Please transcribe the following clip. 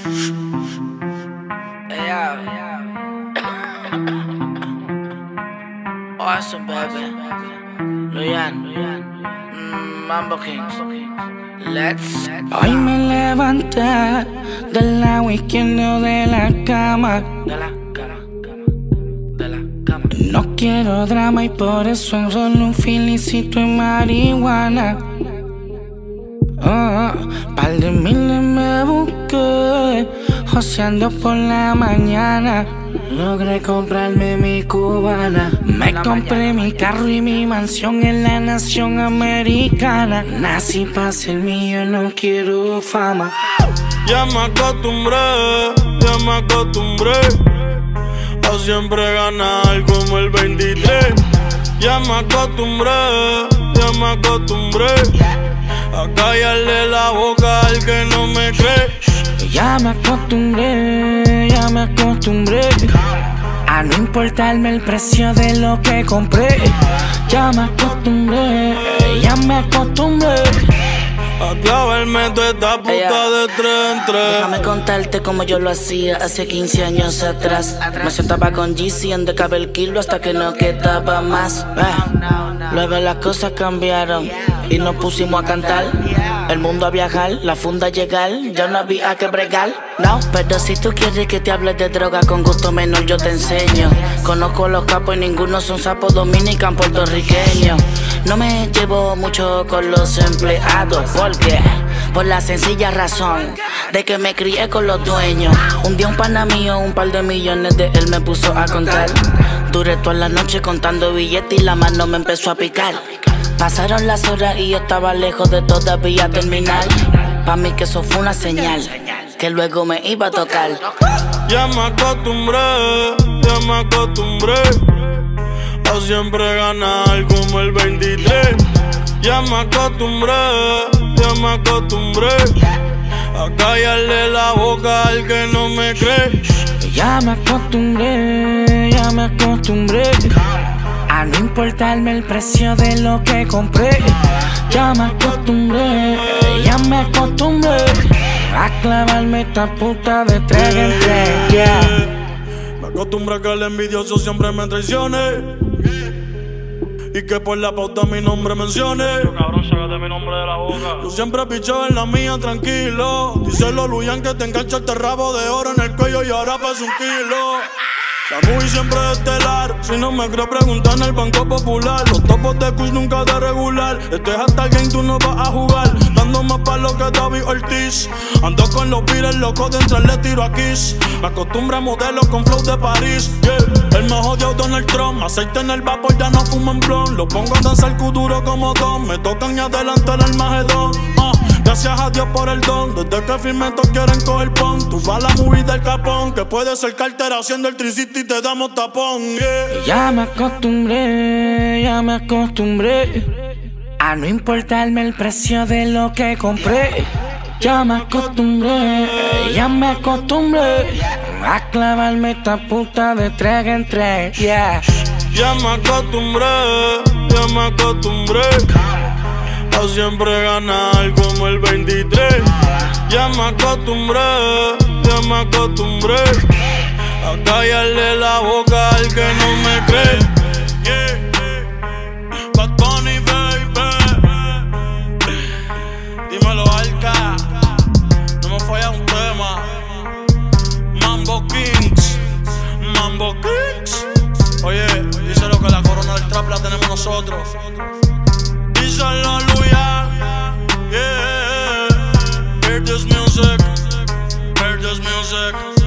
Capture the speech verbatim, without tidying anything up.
Yeah. Awesome, baby. Luyan. Mm, Mambo Kings. Let's. Hoy me levanté de la weekend de la cama. De la cama, cama, de la cama. No quiero drama y por eso enrollo un felicito en marihuana. Oh, par de miles me busqué, joseando por la mañana. Logré comprarme mi cubana. Me compré mi carro y mi mansión en la nación americana. Nací pa' ser mío, no quiero fama. Ya me acostumbré, ya me acostumbré a siempre ganar como el veintitrés. Ya me acostumbré, ya me acostumbré a callarle la boca al que no me cree. Ya me acostumbré, ya me acostumbré a no importarme el precio de lo que compré. Ya me acostumbré, ya me acostumbré a clavarme toda esta puta Ella. de tres en tres. Déjame contarte como yo lo hacía hace quince años atrás. Me sentaba con Yeezy en de el kilo hasta que no quedaba más. Eh. Luego las cosas cambiaron y nos pusimos a cantar. El mundo a viajar, la funda a llegar, ya no había que bregar. No, pero si tú quieres que te hable de droga con gusto menor yo te enseño. Conozco los capos y ninguno son sapos dominican puertorriqueños. No me llevo mucho con los empleados, porque por la sencilla razón de que me crié con los dueños. Un día un pana mío, un par de millones de él me puso a contar. Duré toda la noche contando billetes y la mano me empezó a picar. Pasaron las horas y yo estaba lejos de todavía terminar. Pa' mí que eso fue una señal que luego me iba a tocar. Ya me acostumbré, ya me acostumbré a siempre ganar como el veintitrés. Ya me acostumbré, ya me acostumbré a callarle la boca al que no me cree. Ya me acostumbré, ya me acostumbré a no importarme el precio de lo que compré. Ya me acostumbré, ya me acostumbré a clavarme esta puta de tres en tres, yeah. Me acostumbré a que el envidioso siempre me traicione y que por la pauta mi nombre mencione. Cabrón, sácate mi nombre de la boca. Yo siempre picheo en la mía, tranquilo. Díselo, Luyan, que te engancha este rabo de oro en el cuello y ahora pesa un kilo. La movie siempre es estelar. Si no me crees, pregunta en el Banco Popular. Los topos de Kush nunca de regular. Este es hasta el game, tú no vas a jugar. Dando más palo que David Ortiz. Ando con los pires locos de entrar, le tiro a Kiss. Me acostumbro a modelos con flow de París, yeah. El más odiado Donald Trump. Aceite en el vapor, ya no fumo en blon. Lo pongo a danzar duro como Don. Me tocan y adelantar el Magedón, uh. Gracias a Dios por el don. Desde que firmé todos quieren coger pon. Tú vas a la movie del Capón, que puede ser cartera haciendo el tricity y te damos tapón, yeah. Ya me acostumbré, ya me acostumbré a no importarme el precio de lo que compré. Ya me acostumbré, ya me acostumbré a clavarme esta puta de tres en tres, yeah. Ya me acostumbré, ya me acostumbré a siempre ganar como el veintitrés. Ya me acostumbré, ya me acostumbré a callarle la boca al que no me cree, yeah. Bad Bunny, baby. Dímelo, Alca. No me falla un tema. Mambo Kings, Mambo Kings. Oye, díselo que la corona del trap la tenemos nosotros. Díselo, Luyan, yeah. Hear this music, hear this music.